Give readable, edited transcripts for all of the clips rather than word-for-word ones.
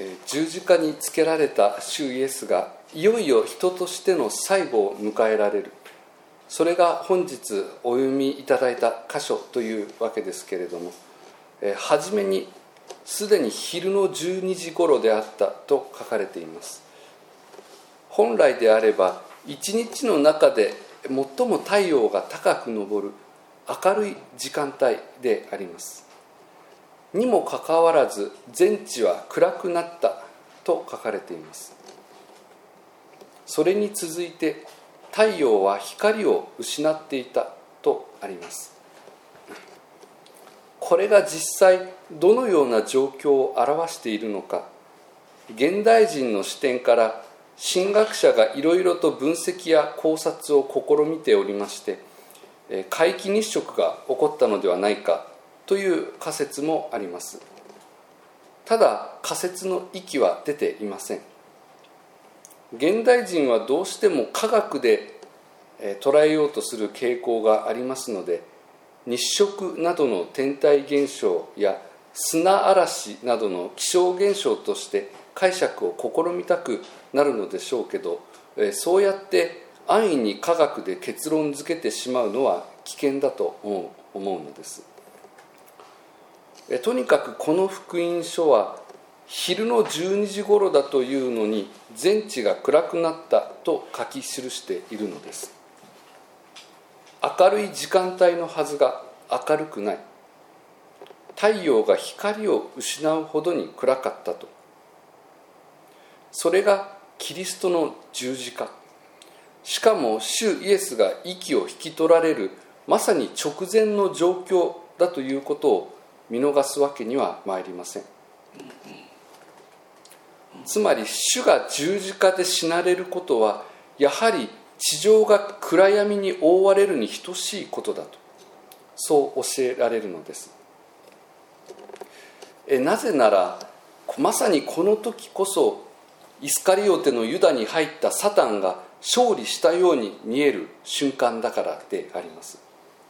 十字架につけられた主イエスがいよいよ人としての最後を迎えられる、それが本日お読みいただいた箇所というわけですけれども、初めにすでに昼の12時頃であったと書かれています。本来であれば一日の中で最も太陽が高く昇る明るい時間帯であります。にもかかわらず全地は暗くなったと書かれています。それに続いて太陽は光を失っていたとあります。これが実際どのような状況を表しているのか、現代人の視点から神学者がいろいろと分析や考察を試みておりまして、皆既日食が起こったのではないかという仮説もあります。ただ仮説の域は出ていません。現代人はどうしても科学で捉えようとする傾向がありますので、日食などの天体現象や砂嵐などの気象現象として解釈を試みたくなるのでしょうけど、そうやって安易に科学で結論付けてしまうのは危険だと思うのです。とにかくこの福音書は昼の12時頃だというのに全地が暗くなったと書き記しているのです。明るい時間帯のはずが明るくない。太陽が光を失うほどに暗かったと。それがキリストの十字架、しかも主イエスが息を引き取られるまさに直前の状況だということを見逃すわけには参りません。つまり主が十字架で死なれることはやはり地上が暗闇に覆われるに等しいことだと、そう教えられるのです。なぜならまさにこの時こそイスカリオテのユダに入ったサタンが勝利したように見える瞬間だからであります。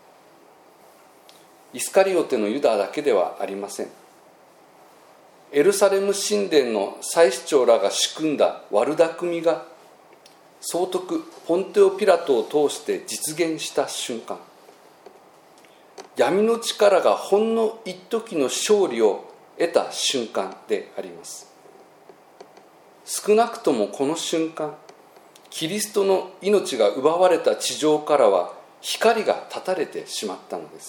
イスカリオテのユダだけではありません。エルサレム神殿の祭司長らが仕組んだ悪巧みが総督ポンテオ・ピラトを通して実現した瞬間、闇の力がほんの一時の勝利を得た瞬間であります。少なくともこの瞬間、キリストの命が奪われた地上からは光が断たれてしまったのです。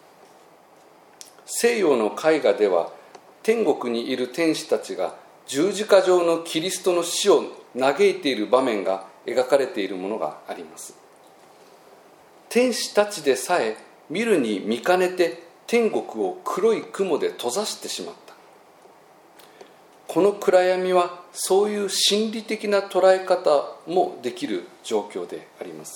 西洋の絵画では天国にいる天使たちが十字架上のキリストの死を嘆いている場面が描かれているものがあります。天使たちでさえ見るに見かねて天国を黒い雲で閉ざしてしまった。この暗闇はそういう心理的な捉え方もできる状況であります。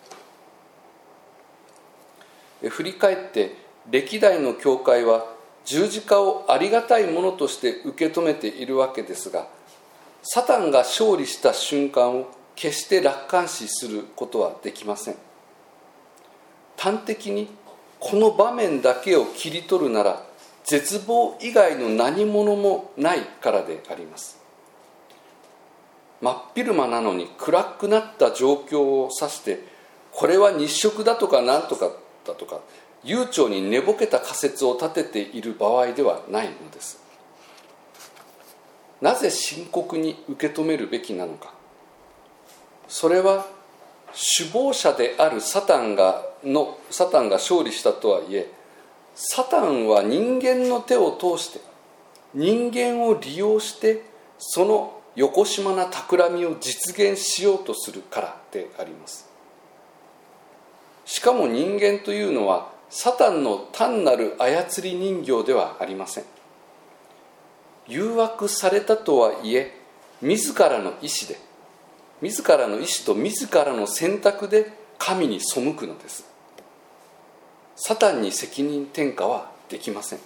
振り返って歴代の教会は十字架をありがたいものとして受け止めているわけですが、サタンが勝利した瞬間を決して楽観視することはできません。端的にこの場面だけを切り取るなら絶望以外の何者もないからであります。真っ昼間なのに暗くなった状況を指して、これは日食だとかなんとかだとか悠長に寝ぼけた仮説を立てている場合ではないのです。なぜ深刻に受け止めるべきなのか。それは首謀者であるサタンが勝利したとはいえ、サタンは人間の手を通して人間を利用してそのよこしまな企みを実現しようとするからであります。しかも人間というのはサタンの単なる操り人形ではありません。誘惑されたとはいえ、自らの意志と自らの選択で神に背くのです。サタンに責任転嫁はできません。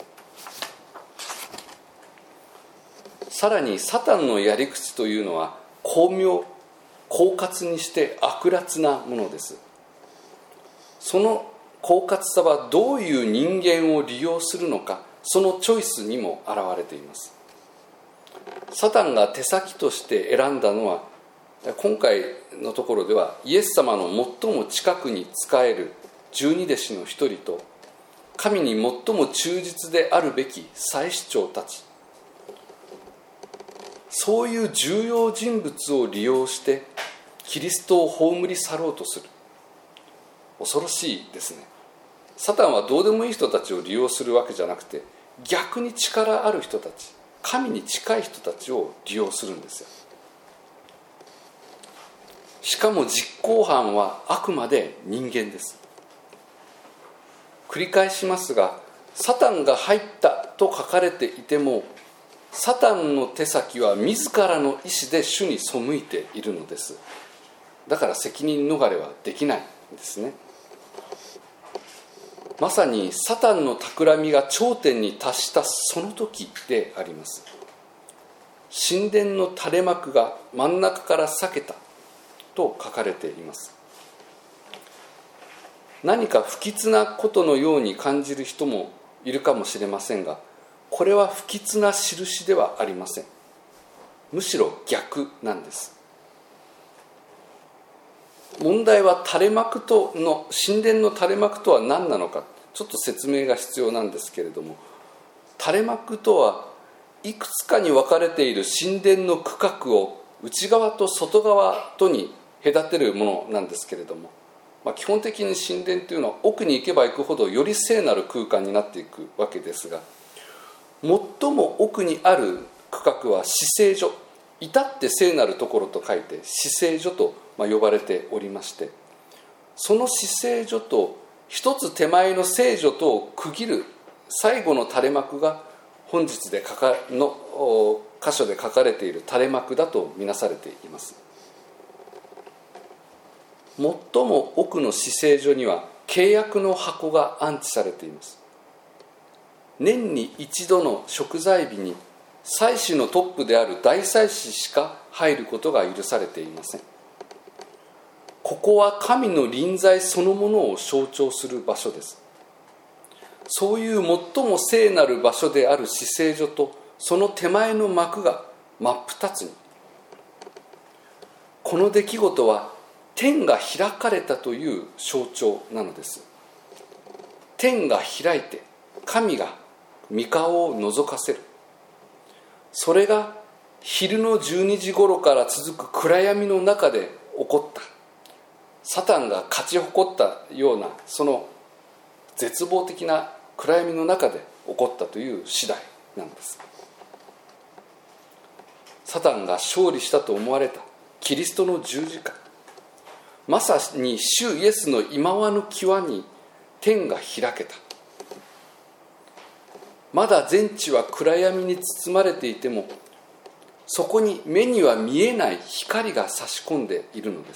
さらにサタンのやり口というのは巧妙、狡猾にして悪辣なものです。その狡猾さはどういう人間を利用するのか、そのチョイスにも現れています。 サタンが手先として選んだのは、今回のところではイエス様の最も近くに仕える十二弟子の一人と、神に最も忠実であるべき祭司長たち、そういう重要人物を利用してキリストを葬り去ろうとする。恐ろしいですね。サタンはどうでもいい人たちを利用するわけじゃなくて、逆に力ある人たち、神に近い人たちを利用するんですよ。しかも実行犯はあくまで人間です。繰り返しますが、サタンが入ったと書かれていても、サタンの手先は自らの意志で主に背いているのです。だから責任逃れはできないんですね。まさにサタンの企みが頂点に達したその時であります。神殿の垂れ幕が真ん中から裂けたと書かれています。何か不吉なことのように感じる人もいるかもしれませんが、これは不吉な印ではありません。むしろ逆なんです。問題は神殿の垂れ幕とは何なのか、ちょっと説明が必要なんですけれども、垂れ幕とはいくつかに分かれている神殿の区画を内側と外側とに隔てるものなんですけれども、基本的に神殿というのは奥に行けば行くほどより聖なる空間になっていくわけですが、最も奥にある区画は至聖所、至って聖なるところと書いて至聖所と呼ばれておりまして、その至聖所と一つ手前の聖所とを区切る最後の垂れ幕が本日の箇所で書かれている垂れ幕だとみなされています。最も奥の至聖所には契約の箱が安置されています。年に一度の贖罪日に祭司のトップである大祭司しか入ることが許されていません。ここは神の臨在そのものを象徴する場所です。そういう最も聖なる場所である至聖所とその手前の幕が真っ二つに。この出来事は天が開かれたという象徴なのです。天が開いて神が御顔を覗かせる。それが昼の12時頃から続く暗闇の中で起こった、サタンが勝ち誇ったようなその絶望的な暗闇の中で起こったという次第なんです。サタンが勝利したと思われたキリストの十字架、まさに主イエスの忌まわぬ際に天が開けた。まだ全地は暗闇に包まれていても、そこに目には見えない光が差し込んでいるのです。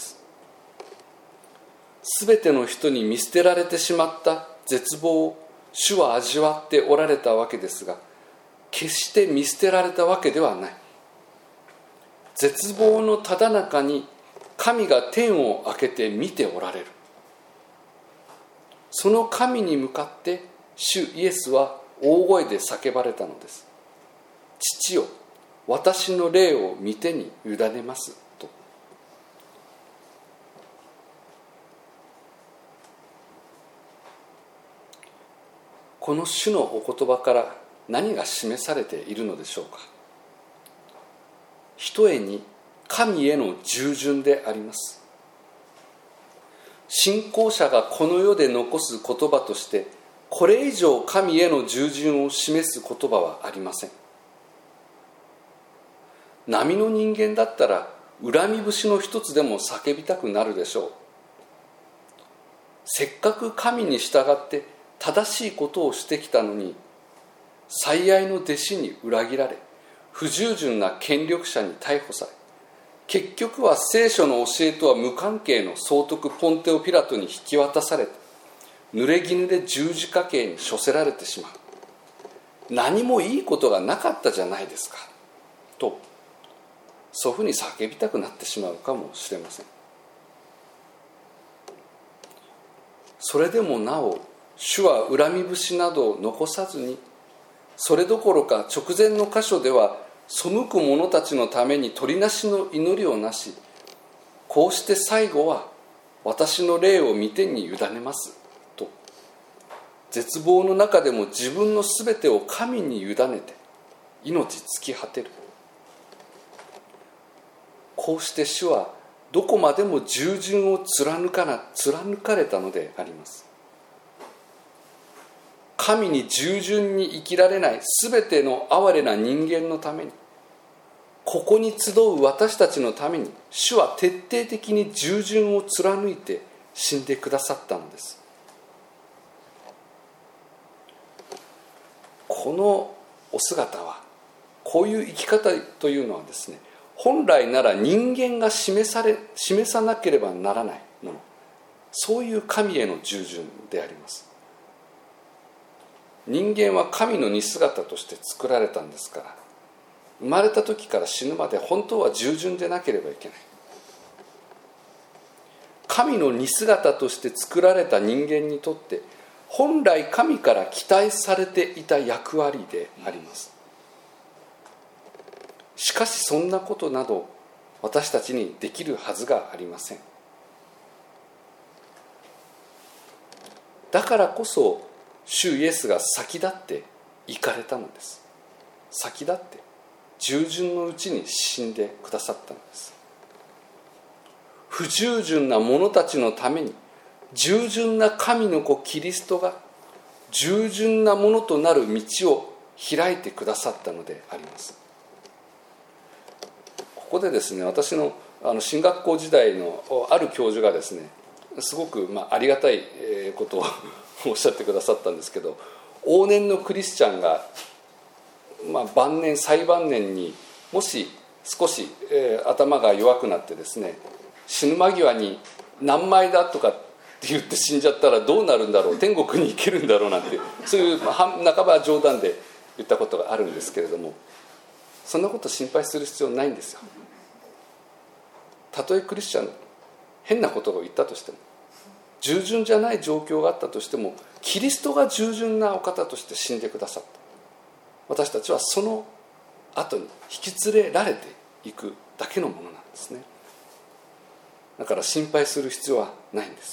すべての人に見捨てられてしまった絶望を主は味わっておられたわけですが、決して見捨てられたわけではない。絶望のただ中に神が天を開けて見ておられる。その神に向かって主イエスは大声で叫ばれたのです。父よ、私の霊を御手に委ねますと。この主のお言葉から何が示されているのでしょうか。ひとえに神への従順であります。信仰者がこの世で残す言葉として、これ以上神への従順を示す言葉はありません。並の人間だったら恨み節の一つでも叫びたくなるでしょう。せっかく神に従って正しいことをしてきたのに、最愛の弟子に裏切られ、不従順な権力者に逮捕され、結局は聖書の教えとは無関係の総督ポンテオ・ピラトに引き渡されて、濡れ衣で十字架刑に処せられてしまう。何もいいことがなかったじゃないですかと、そういうふうに叫びたくなってしまうかもしれません。それでもなお主は恨み節などを残さずに、それどころか直前の箇所では背く者たちのために取りなしの祈りをなし、こうして最後は私の霊を御手に委ねますと、絶望の中でも自分のすべてを神に委ねて命尽き果てる。こうして主はどこまでも従順を貫かれたのであります。神に従順に生きられないすべての哀れな人間のために、ここに集う私たちのために、主は徹底的に従順を貫いて死んでくださったのです。このお姿は、こういう生き方というのはですね、本来なら人間が示さなければならないもの、そういう神への従順であります。人間は神の似姿として作られたんですから、生まれた時から死ぬまで本当は従順でなければいけない。神の似姿として作られた人間にとって本来神から期待されていた役割であります。しかしそんなことなど私たちにできるはずがありません。だからこそ主イエスが先立って行かれたのです。先立って従順のうちに死んでくださったのです。不従順な者たちのために従順な神の子キリストが従順なものとなる道を開いてくださったのであります。ここでですね、私の進学校時代のある教授がですね、すごくありがたいことをおっしゃってくださったんですけど、往年のクリスチャンが、最晩年にもし少し、頭が弱くなってですね、死ぬ間際に何枚だとかって言って死んじゃったらどうなるんだろう、天国に行けるんだろうなんて、そういう半ば冗談で言ったことがあるんですけれども、そんなこと心配する必要ないんですよ。たとえクリスチャン変なことを言ったとしても、従順じゃない状況があったとしても、キリストが従順なお方として死んでくださった。私たちはその後に引き連れられていくだけのものなんですね。だから心配する必要はないんです。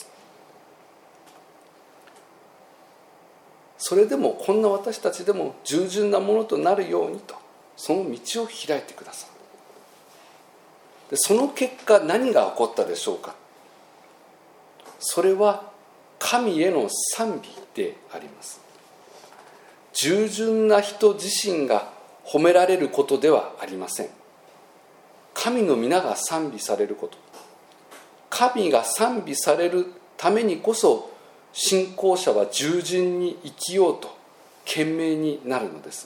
それでもこんな私たちでも従順なものとなるようにと、その道を開いてくださる。でその結果何が起こったでしょうか。それは神への賛美であります。従順な人自身が褒められることではありません。神の皆が賛美されること、神が賛美されるためにこそ信仰者は従順に生きようと懸命になるのです。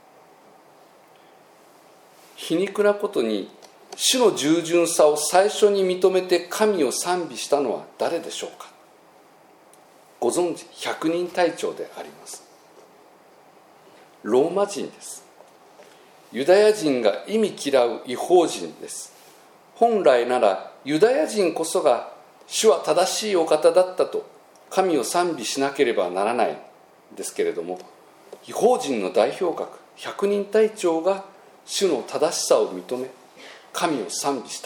皮肉なことに、主の従順さを最初に認めて神を賛美したのは誰でしょうか。ご存知、百人隊長であります。ローマ人です。ユダヤ人が忌み嫌う異邦人です。本来ならユダヤ人こそが主は正しいお方だったと神を賛美しなければならないんですけれども、異邦人の代表格百人隊長が主の正しさを認め神を賛美した。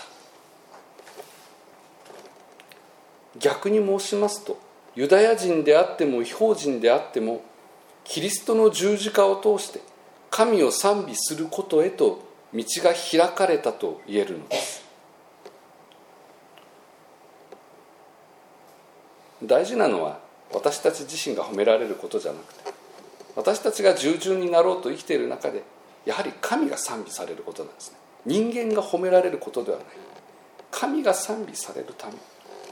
逆に申しますと、ユダヤ人であっても異邦人であってもキリストの十字架を通して神を賛美することへと道が開かれたと言えるのです。大事なのは私たち自身が褒められることじゃなくて、私たちが従順になろうと生きている中でやはり神が賛美されることなんですね。人間が褒められることではない、神が賛美されるため。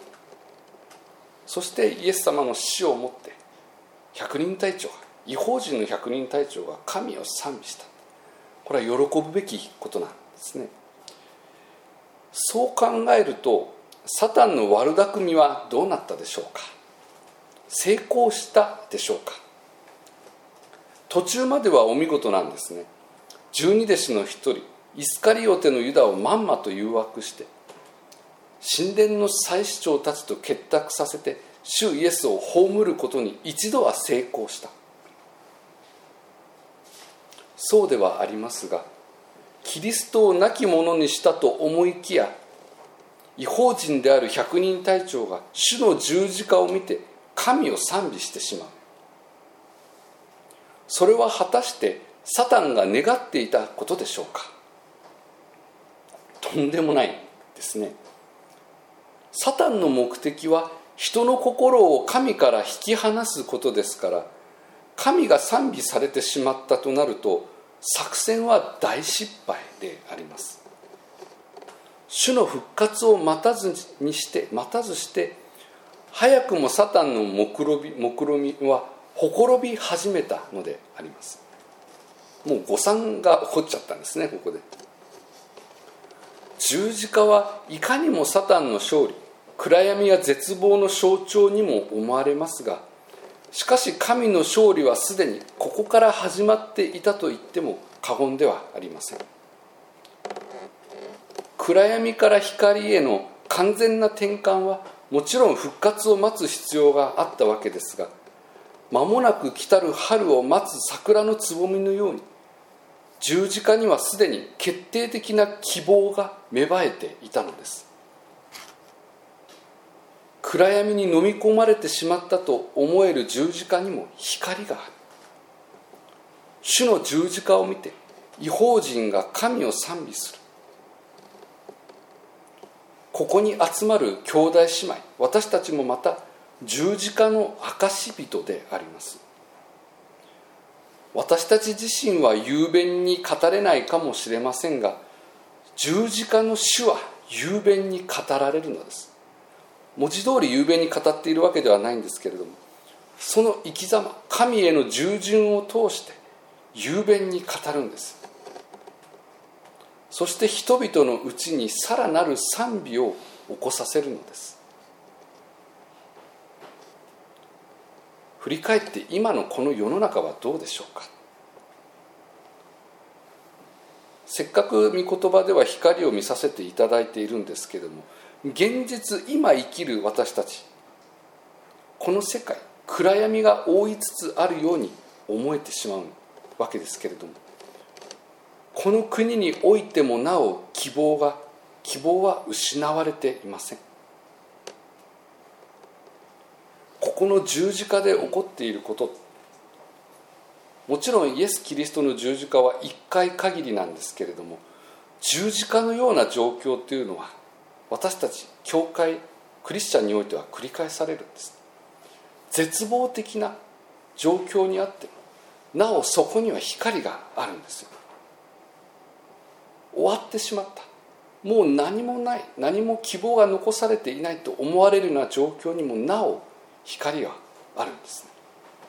そしてイエス様の死をもって百人隊長が、異邦人の百人隊長が神を賛美した。これは喜ぶべきことなんですね。そう考えるとサタンの悪巧みはどうなったでしょうか。成功したでしょうか。途中まではお見事なんですね。十二弟子の一人イスカリオテのユダをまんまと誘惑して神殿の祭司長たちと結託させて主イエスを葬ることに一度は成功した。そうではありますが、 キリストを亡き者にしたと思いきや、異邦人である百人隊長が主の十字架を見て神を賛美してしまう。それは果たしてサタンが願っていたことでしょうか。とんでもないですね。サタンの目的は人の心を神から引き離すことですから、神が賛美されてしまったとなると作戦は大失敗であります。主の復活を待たずして早くもサタンの目論みはほころび始めたのであります。もう誤算が起こっちゃったんですね。ここで十字架はいかにもサタンの勝利、暗闇や絶望の象徴にも思われますが、しかし神の勝利はすでにここから始まっていたと言っても過言ではありません。暗闇から光への完全な転換はもちろん復活を待つ必要があったわけですが、間もなく来たる春を待つ桜のつぼみのように、十字架にはすでに決定的な希望が芽生えていたのです。暗闇に飲み込まれてしまったと思える十字架にも光がある。主の十字架を見て異邦人が神を賛美する。ここに集まる兄弟姉妹、私たちもまた十字架の証人であります。私たち自身は雄弁に語れないかもしれませんが、十字架の主は雄弁に語られるのです。文字通り雄弁に語っているわけではないんですけれども、その生き様、神への従順を通して雄弁に語るんです。そして人々のうちにさらなる賛美を起こさせるのです。振り返って今のこの世の中はどうでしょうか。せっかく御言葉では光を見させていただいているんですけれども、現実今生きる私たち、この世界暗闇が覆いつつあるように思えてしまうわけですけれども、この国においてもなお希望は失われていません。ここの十字架で起こっていること、もちろんイエス・キリストの十字架は一回限りなんですけれども、十字架のような状況というのは私たち教会クリスチャンにおいては繰り返されるんです。絶望的な状況にあってもなおそこには光があるんですよ。終わってしまった、もう何もない、何も希望が残されていないと思われるような状況にもなお光があるんですね。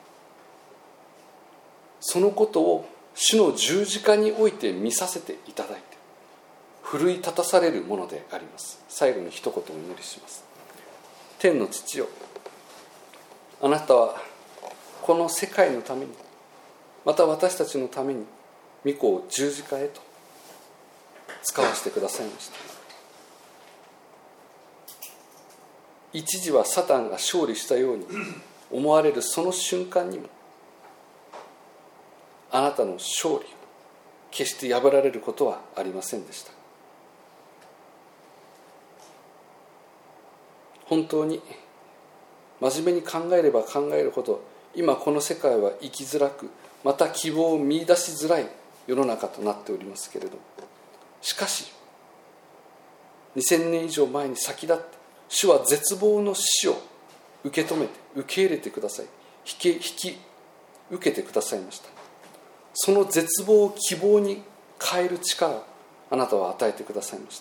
そのことを主の十字架において見させていただいて奮い立たされるものであります。最後に一言お祈りします。天の父よ、あなたはこの世界のために、また私たちのために御子を十字架へと使わせてくださいました。一時はサタンが勝利したように思われるその瞬間にも、あなたの勝利を決して破られることはありませんでした。本当に真面目に考えれば考えるほど、今この世界は生きづらく、また希望を見出しづらい世の中となっておりますけれども、しかし2000年以上前に先立って主は絶望の死を受け止めて受け入れてください、引き受けてくださいました。その絶望を希望に変える力をあなたは与えてくださいました。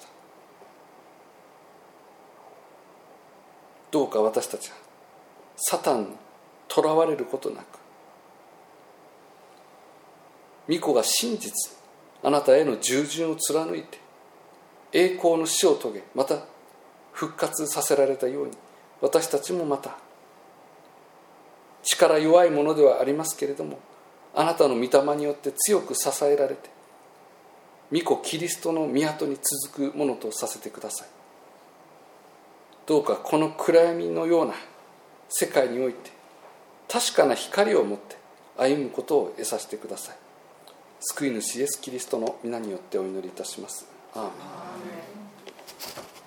どうか私たちはサタンにとらわれることなく、御子が真実あなたへの従順を貫いて栄光の死を遂げ、また復活させられたように、私たちもまた力弱いものではありますけれども、あなたの御霊によって強く支えられて、御子キリストの御に続くものとさせてください。どうかこの暗闇のような世界において確かな光を持って歩むことを得させてください。 救い主イエス・キリストの皆によってお祈りいたします。アーメン。